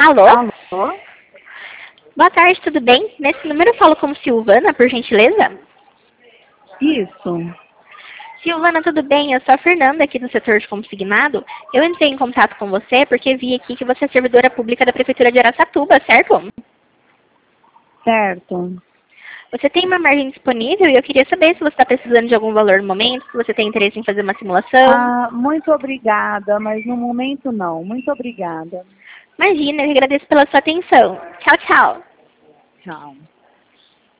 Alô? Alô? Boa tarde, tudo bem? Nesse número eu falo com Silvana, por gentileza? Isso. Silvana, tudo bem? Eu sou a Fernanda aqui do setor de consignado. Eu entrei em contato com você porque vi aqui que você é servidora pública da Prefeitura de Araçatuba, certo? Certo. Você tem uma margem disponível e eu queria saber se você está precisando de algum valor no momento, se você tem interesse em fazer uma simulação. Muito obrigada, mas no momento não. Muito obrigada. Imagina, eu agradeço pela sua atenção. Tchau, tchau. Tchau.